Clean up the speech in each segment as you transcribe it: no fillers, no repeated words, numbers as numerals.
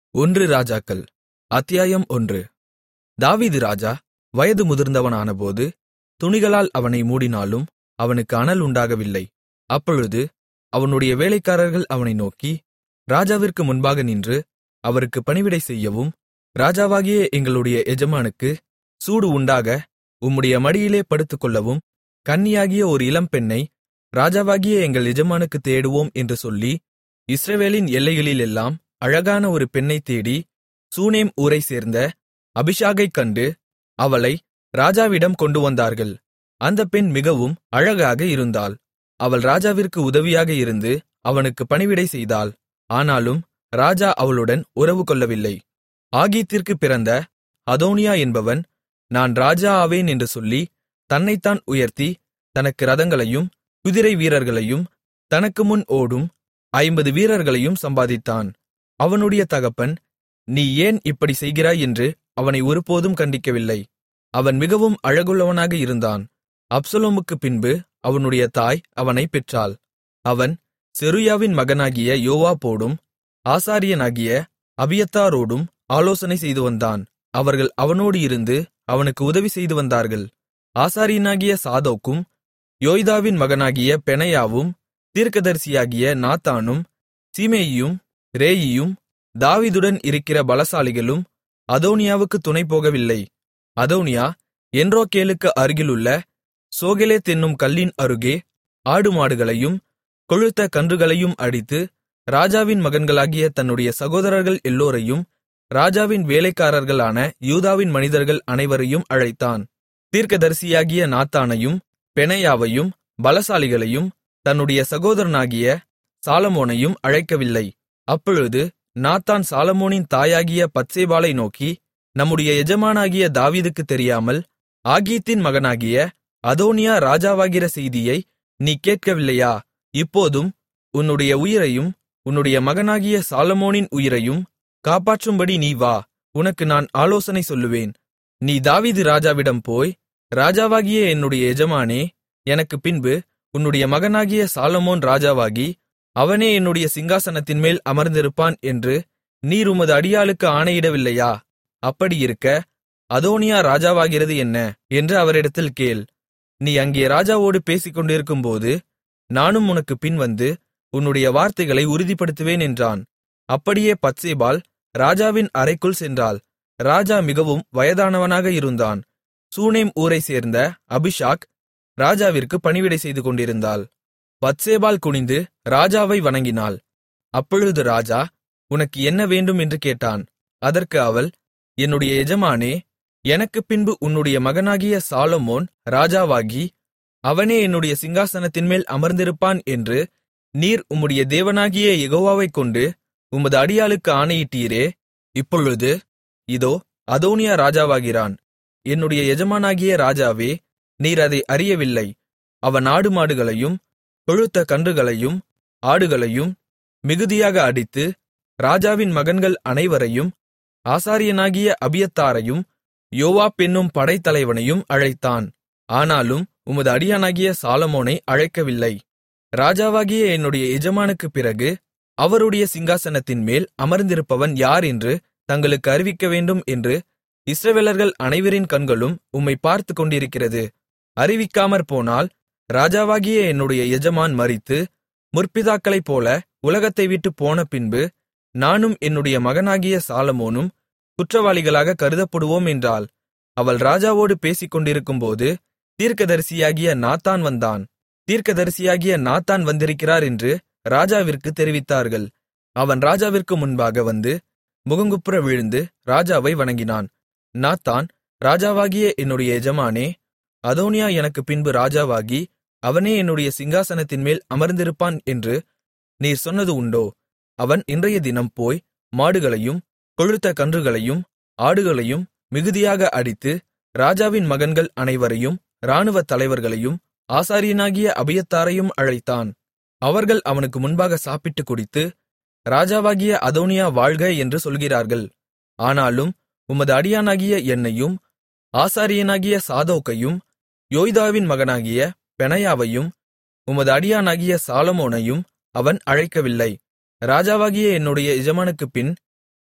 ஒன்று ராஜாக்கள் அத்தியாயம் 1. தாவீது ராஜா வயது முதிர்ந்தவனானபோது துணிகளால் அவனை மூடினாலும் அவனுக்கு அனல் உண்டாகவில்லை. அப்பொழுது அவனுடைய வேலைக்காரர்கள் அவனை நோக்கி, ராஜாவிற்கு முன்பாக நின்று அவருக்கு பணிவிடை செய்யவும், ராஜாவாகிய எங்களுடைய எஜமானுக்கு சூடு உண்டாக உம்முடைய மடியிலே படுத்துக்கொள்ளவும் கன்னியாகிய ஒரு இளம்பெண்ணை ராஜாவாகிய எங்கள் எஜமானுக்குத் தேடுவோம் என்று சொல்லி, இஸ்ரவேலின் எல்லைகளிலெல்லாம் அழகான ஒரு பெண்ணைத் தேடி சூனேம் ஊரைச் சேர்ந்த அபிஷாகைக் கண்டு அவளை ராஜாவிடம் கொண்டுவந்தார்கள். அந்தப் பெண் மிகவும் அழகாக இருந்தாள். அவள் ராஜாவிற்கு உதவியாக இருந்து அவனுக்கு பணிவிடை செய்தாள். ஆனாலும் ராஜா அவளுடன் உறவு கொள்ளவில்லை. ஆகீத்திற்குப் பிறந்த அதோனியா என்பவன், நான் ராஜா ஆவேன் என்று சொல்லி தன்னைத்தான் உயர்த்தி தனக்கு இரதங்களையும் குதிரை வீரர்களையும் தனக்கு முன் ஓடும் 50 வீரர்களையும் சம்பாதித்தான். அவனுடைய தகப்பன், நீ ஏன் இப்படி செய்கிறாய் என்று அவனை ஒருபோதும் கண்டிக்கவில்லை. அவன் மிகவும் அழகுள்ளவனாக இருந்தான். அப்சலோமுக்குப் பின்பு அவனுடைய தாய் அவனைப் பெற்றாள். அவன் செருயாவின் மகனாகிய யோவாபோடும் ஆசாரியனாகிய அபியத்தாரோடும் ஆலோசனை செய்து வந்தான். அவர்கள் அவனோடு இருந்து அவனுக்கு உதவி செய்து வந்தார்கள். ஆசாரியனாகிய சாதோக்கும் யோய்தாவின் மகனாகிய பெனாயாவும் தீர்க்கதரிசியாகிய நாத்தானும் சீமேயியும் ரேயியும் தாவீதுடன் இருக்கிற பலசாலிகளும் அதோனியாவுக்குத் துணை போகவில்லை. அதோனியா என்ரோகேலுக்கு அருகிலுள்ள சோகெலேத் என்னும் கல்லின் அருகே ஆடுமாடுகளையும் கொழுத்த கன்றுகளையும் அடித்து ராஜாவின் மகன்களாகிய தன்னுடைய சகோதரர்கள் எல்லோரையும் ராஜாவின் வேலைக்காரர்களான யூதாவின் மனிதர்கள் அனைவரையும் அழைத்தான். தீர்க்கதரிசியாகிய நாத்தானையும் பெனாயாவையும் பலசாலிகளையும் தன்னுடைய சகோதரனாகிய சாலமோனையும் அழைக்கவில்லை. அப்பொழுது நாத்தான் சாலமோனின் தாயாகிய பத்சேபாளை நோக்கி, நம்முடைய எஜமானாகிய தாவீதுக்குத் தெரியாமல் ஆகீத்தின் மகனாகிய அதோனியா ராஜாவாகிற செய்தியை நீ கேட்கவில்லையா? இப்போதும் உன்னுடைய உயிரையும் உன்னுடைய மகனாகிய சாலமோனின் உயிரையும் காப்பாற்றும்படி நீ வா, உனக்கு நான் ஆலோசனை சொல்லுவேன். நீ தாவீது ராஜாவிடம் போய், ராஜாவாகிய என்னுடைய எஜமானே, எனக்குப் பின்பு உன்னுடைய மகனாகிய சாலமோன் ராஜாவாகி அவனே என்னுடைய சிங்காசனத்தின்மேல் அமர்ந்திருப்பான் என்று நீர் உமது அடியாளுக்கு ஆணையிடவில்லையா? அப்படியிருக்க அதோனியா ராஜாவாகிறது என்ன என்று அவரிடத்தில் கேள். நீ அங்கே ராஜாவோடு பேசிக்கொண்டிருக்கும்போது நானும் உனக்குப் பின்வந்து உன்னுடைய வார்த்தைகளை உறுதிப்படுத்துவேன் என்றான். அப்படியே பத்சேபாள் ராஜாவின் அறைக்குள் சென்றாள். ராஜா மிகவும் வயதானவனாக இருந்தான். சூனேம் ஊரைச் சேர்ந்த அபிஷாக் ராஜாவிற்கு பணிவிடை செய்து கொண்டிருந்தாள். பத்சேபாள் குனிந்து ராஜாவை வணங்கினாள். அப்பொழுது ராஜா, உனக்கு என்ன வேண்டும் என்று கேட்டான். அதற்கு அவள், என்னுடைய எஜமானே, எனக்குப் பின்பு உன்னுடைய மகனாகிய சாலமோன் ராஜாவாகி அவனே என்னுடைய சிங்காசனத்தின்மேல் அமர்ந்திருப்பான் என்று நீர் உம்முடைய தேவனாகிய யெகோவாவைக் கொண்டு உமது அடியாளுக்கு ஆணையிட்டீரே. இப்பொழுது இதோ அதோனியா ராஜாவாகிறான். என்னுடைய எஜமானாகிய ராஜாவே, நீர் அதை அறியவில்லை. அவன் ஆடுமாடுகளையும் கொழுத்த கன்றுகளையும் ஆடுகளையும் மிகுதியாக அடித்து ராஜாவின் மகன்கள் அனைவரையும் ஆசாரியனாகிய அபியத்தாரையும் யோவாப் என்னும் படைத்தலைவனையும் அழைத்தான். ஆனாலும் உமது அடியானாகிய சாலமோனை அழைக்கவில்லை. ராஜாவாகிய என்னுடைய எஜமானுக்குப் பிறகு அவருடைய சிங்காசனத்தின்மேல் அமர்ந்திருப்பவன் யார் என்று தங்களுக்கு அறிவிக்க வேண்டும் என்று இஸ்ரவேலர்கள் அனைவரின் கண்களும் உம்மை பார்த்துக் கொண்டிருக்கிறது. அறிவிக்காமற்போனால் ராஜாவாகிய என்னுடைய எஜமான் மரித்து முற்பிதாக்களைப்போல உலகத்தை விட்டுப் போன பின்பு நானும் என்னுடைய மகனாகிய சாலமோனும் குற்றவாளிகளாக கருதப்படுவோம் என்றாள். அவள் ராஜாவோடு பேசிக்கொண்டிருக்கும்போது தீர்க்கதரிசியாகிய நாத்தான் வந்தான். தீர்க்கதரிசியாகிய நாத்தான் வந்திருக்கிறார் என்று ராஜாவிற்கு தெரிவித்தார்கள். அவன் ராஜாவிற்கு முன்பாக வந்து முகங்குப்புற விழுந்து ராஜாவை வணங்கினான். நாத்தான், ராஜாவாகிய என்னுடைய எஜமானே, அதோனியா எனக்குப் பின்பு ராஜாவாகி அவனே என்னுடைய சிங்காசனத்தின்மேல் அமர்ந்திருப்பான் என்று நீர் சொன்னது உண்டோ? அவன் இன்றைய தினம் போய் மாடுகளையும் கொழுத்த கன்றுகளையும் ஆடுகளையும் மிகுதியாக அடித்து ராஜாவின் மகன்கள் அனைவரையும் இராணுவத் தலைவர்களையும் ஆசாரியனாகிய அபியத்தாரையும் அழைத்தான். அவர்கள் அவனுக்கு முன்பாக சாப்பிட்டுக் குடித்து, ராஜாவாகிய அதோனியா வாழ்க என்று சொல்கிறார்கள். ஆனாலும் உமது அடியானாகிய என்னையும் ஆசாரியனாகிய சாதோக்கையும் யோய்தாவின் மகனாகிய பெனாயாவையும் உமது அடியானாகிய சாலமோனையும் அவன் அழைக்கவில்லை. ராஜாவாகிய என்னுடைய எஜமானுக்குப் பின்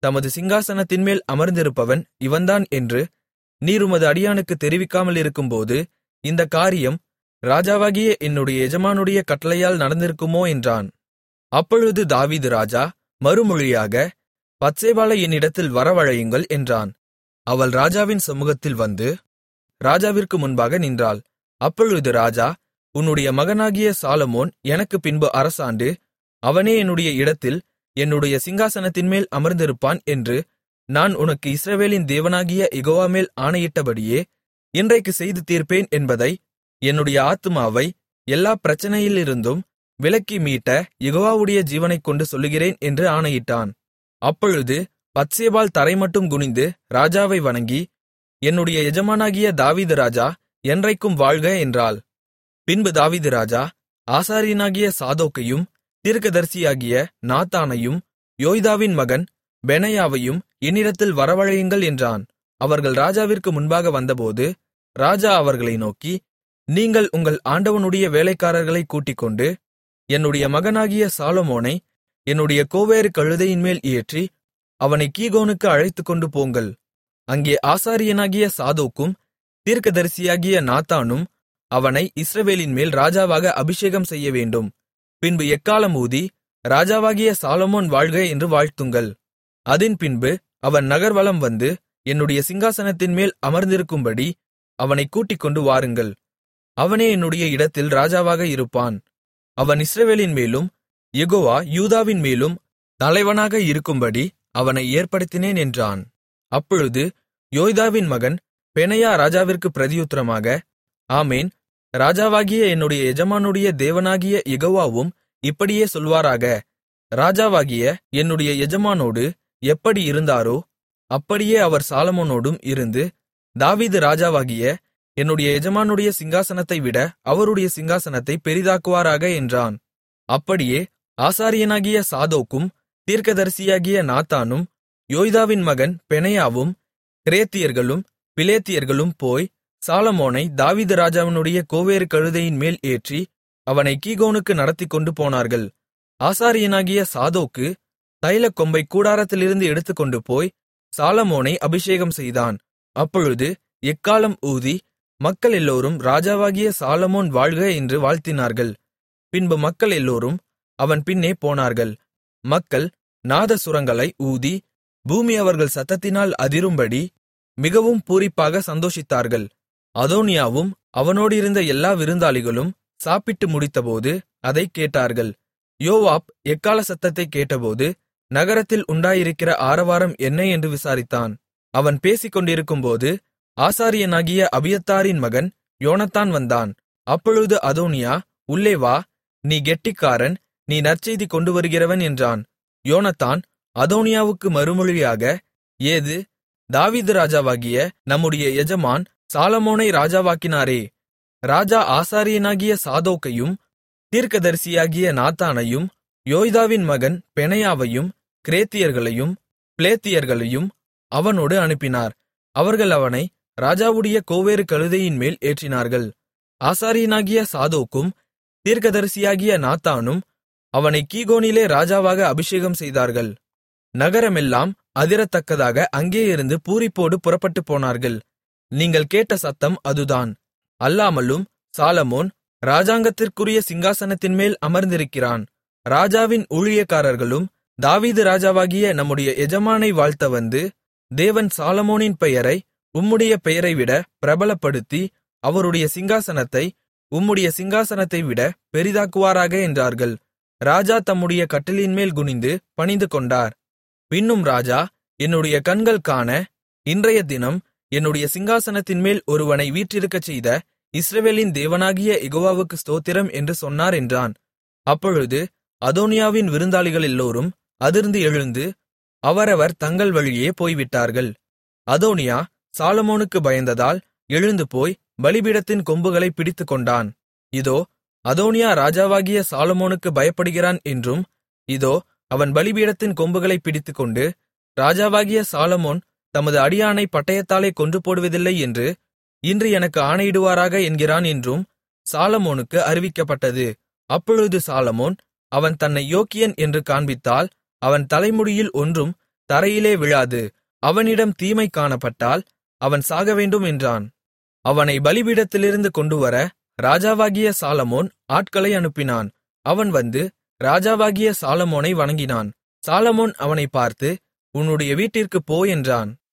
தமது சிங்காசனத்தின்மேல் அமர்ந்திருப்பவன் இவன்தான் என்று நீர் உமது அடியானுக்குத் தெரிவிக்காமல் இருக்கும்போது இந்தக் காரியம் ராஜாவாகிய என்னுடைய எஜமானுடைய கட்டளையால் நடந்திருக்குமோ என்றான். அப்பொழுது தாவீது ராஜா மறுமொழியாக, பத்சேபாளை என்னிடத்தில் வரவழையுங்கள் என்றான். அவள் ராஜாவின் சமுகத்தில் வந்து ராஜாவிற்கு முன்பாக நின்றாள். அப்பொழுது ராஜா, உன்னுடைய மகனாகிய சாலொமோன் எனக்குப் பின்பு அரசாண்டு அவனே என்னுடைய இடத்தில் என்னுடைய சிங்காசனத்தின்மேல் அமர்ந்திருப்பான் என்று நான் உனக்கு இஸ்ரவேலின் தேவனாகிய யெகோவா மேல் ஆணையிட்டபடியே இன்றைக்கு செய்து தீர்ப்பேன் என்பதை என்னுடைய ஆத்துமாவை எல்லாப் பிரச்சனையிலிருந்தும் விலக்கி மீட்ட யெகோவாவுடைய ஜீவனைக் கொண்டு சொல்லுகிறேன் என்று ஆணையிட்டான். அப்பொழுது பத்சேபாள் தரைமட்டும் குனிந்து ராஜாவை வணங்கி, என்னுடைய எஜமானாகிய தாவீது ராஜா என்றைக்கும் வாழ்க என்றாள். பின்பு தாவீது ராஜா ஆசாரியனாகிய சாதோக்கையும் தீர்க்கதரிசியாகிய நாத்தானையும் யோய்தாவின் மகன் பெனாயாவையும் என்னிடத்தில் வரவழையுங்கள் என்றான். அவர்கள் ராஜாவிற்கு முன்பாக வந்தபோது ராஜா அவர்களை நோக்கி, நீங்கள் உங்கள் ஆண்டவனுடைய வேலைக்காரர்களைக் கூட்டிக்கொண்டு என்னுடைய மகனாகிய சாலொமோனை என்னுடைய கோவேறு கழுதையின்மேல் ஏற்றி அவனைக் கீகோனுக்கு அழைத்துக்கொண்டு போங்கள். அங்கே ஆசாரியனாகிய சாதோக்கும் தீர்க்கதரிசியாகிய நாத்தானும் அவனை இஸ்ரவேலின்மேல் ராஜாவாக அபிஷேகம் செய்யவேண்டும். பின்பு எக்காளம் ஊதி, ராஜாவாகிய சாலொமோன் வாழ்க என்று வாழ்த்துங்கள். அதின்பின்பு அவன் நகர்வலம் வந்து என்னுடைய சிங்காசனத்தின்மேல் அமர்ந்திருக்கும்படி அவனைக் கூட்டிக்கொண்டு வாருங்கள். அவனே என்னுடைய இடத்தில் ராஜாவாக இருப்பான். அவன் இஸ்ரவேலின் மேலும் யெகோவா யூதாவின் மேலும் தலைவனாக இருக்கும்படி அவனை ஏற்படுத்தினேன் என்றான். அப்பொழுது யோய்தாவின் மகன் பெனாயா ராஜாவிற்கு பிரதியுத்தரமாக, ஆமேன், ராஜாவாகிய என்னுடைய எஜமானுடைய தேவனாகிய யெகோவாவும் இப்படியே சொல்வாராக. ராஜாவாகிய என்னுடைய எஜமானோடு எப்படி இருந்தாரோ அப்படியே அவர் சாலொமோனோடும் இருந்து தாவீது ராஜாவாகிய என்னுடைய எஜமானுடைய சிங்காசனத்தை விட அவருடைய சிங்காசனத்தை பெரிதாக்குவாராக என்றான். அப்படியே ஆசாரியனாகிய சாதோக்கும் தீர்க்கதரிசியாகிய நாத்தானும் யோய்தாவின் மகன் பெனாயாவும் கிரேத்தியர்களும் பிலேத்தியர்களும் போய் சாலொமோனை தாவீது ராஜாவினுடைய கோவேறு கழுதையின் மேல் ஏற்றி அவனைக் கீகோனுக்கு நடத்திக்கொண்டு போனார்கள். ஆசாரியனாகிய சாதோக்கு தைலக்கொம்பை கூடாரத்திலிருந்து எடுத்துக்கொண்டு போய் சாலொமோனை அபிஷேகம் செய்தான். அப்பொழுது எக்காளம் ஊதி மக்கள் எல்லோரும் ராஜாவாகிய சாலொமோன் வாழ்க என்று வாழ்த்தினார்கள். பின்பு மக்கள் எல்லோரும் அவன் பின்னே போனார்கள். மக்கள் நாதசுரங்களை ஊதி பூமி அவர்கள் சத்தத்தினால் அதிரும்படி மிகவும் பூரிப்பாக சந்தோஷித்தார்கள். அதோனியாவும் அவனோடிருந்த எல்லா விருந்தாளிகளும் சாப்பிட்டு முடித்தபோது அதைக் கேட்டார்கள். யோவாப் எக்காள சத்தத்தைக் கேட்டபோது நகரத்தில் உண்டாயிருக்கிற ஆரவாரம் என்ன என்று விசாரித்தான். அவன் பேசிக்கொண்டிருக்கும்போது ஆசாரியனாகிய அபியத்தாரின் மகன் யோனத்தான் வந்தான். அப்பொழுது அதோனியா, உள்ளே வா, நீ கெட்டிக்காரன், நீ நற்செய்தி கொண்டு வருகிறவன் என்றான். யோனத்தான் அதோனியாவுக்கு மறுமொழியாக, ஏது, தாவீது ராஜாவாகிய நம்முடைய எஜமான் சாலொமோனை ராஜாவாக்கினாரே. ராஜா ஆசாரியனாகிய சாதோக்கையும் தீர்க்கதரிசியாகிய நாத்தானையும் யோய்தாவின் மகன் பெனாயாவையும் கிரேத்தியர்களையும் பிலேத்தியர்களையும் அவனோடு அனுப்பினார். அவர்கள் அவனை ராஜாவுடைய கோவேறு கழுதையின் மேல் ஏற்றினார்கள். ஆசாரியனாகிய சாதோக்கும் தீர்க்கதரிசியாகிய நாத்தானும் அவனைக் கீகோனிலே ராஜாவாக அபிஷேகம் செய்தார்கள். நகரமெல்லாம் அதிரத்தக்கதாக அங்கேயிருந்து பூரிப்போடு புறப்பட்டுப் போனார்கள். நீங்கள் கேட்ட சத்தம் அதுதான். அல்லாமலும் சாலொமோன் ராஜாங்கத்திற்குரிய சிங்காசனத்தின்மேல் அமர்ந்திருக்கிறான். ராஜாவின் ஊழியக்காரர்களும் தாவீது ராஜாவாகிய நம்முடைய எஜமானை வாழ்த்த வந்து, தேவன் சாலொமோனின் பெயரை உம்முடைய பெயரைவிட பிரபலப்படுத்தி அவருடைய சிங்காசனத்தை உம்முடைய சிங்காசனத்தைவிட பெரிதாக்குவாராக என்றார்கள். ராஜா தம்முடைய கட்டிலின்மேல் குனிந்து பணிந்து கொண்டார். பின்னும் ராஜா, என்னுடைய கண்கள் காண இன்றைய தினம் என்னுடைய சிங்காசனத்தின்மேல் ஒருவனை வீற்றிருக்கச் செய்த இஸ்ரவேலின் தேவனாகிய யெகோவாவுக்கு ஸ்தோத்திரம் என்று சொன்னார் என்றான். அப்பொழுது அதோனியாவின் விருந்தாளிகள் எல்லோரும் அதிர்ந்து எழுந்து அவரவர் தங்கள் வழியே போய்விட்டார்கள். அதோனியா சாலொமோனுக்கு பயந்ததால் எழுந்து போய் பலிபீடத்தின் கொம்புகளைப் பிடித்துக்கொண்டான். இதோ, அதோனியா ராஜாவாகிய சாலொமோனுக்கு பயப்படுகிறான் என்றும், இதோ, அவன் பலிபீடத்தின் கொம்புகளைப் பிடித்துக்கொண்டு ராஜாவாகிய சாலொமோன் தமது அடியானை பட்டயத்தாலே கொன்று போடுவதில்லை என்று இன்று எனக்கு ஆணையிடுவாராக என்கிறான் என்றும் சாலொமோனுக்கு அறிவிக்கப்பட்டது. அப்பொழுது சாலொமோன் அவன் தன்னை யோக்கியன் என்று காண்பித்தால் அவன் தலைமுடியில் ஒன்றும் தரையிலே விழாது. அவனிடம் தீமை காணப்பட்டால் அவன் சாகவேண்டும் என்றான். அவனை பலிபீடத்திலிருந்து கொண்டுவர ராஜாவாகிய சாலொமோன் ஆட்களை அனுப்பினான். அவன் வந்து ராஜாவாகிய சாலொமோனை வணங்கினான். சாலொமோன் அவனைப் பார்த்து, உன்னுடைய வீட்டிற்குப் போ என்றான்.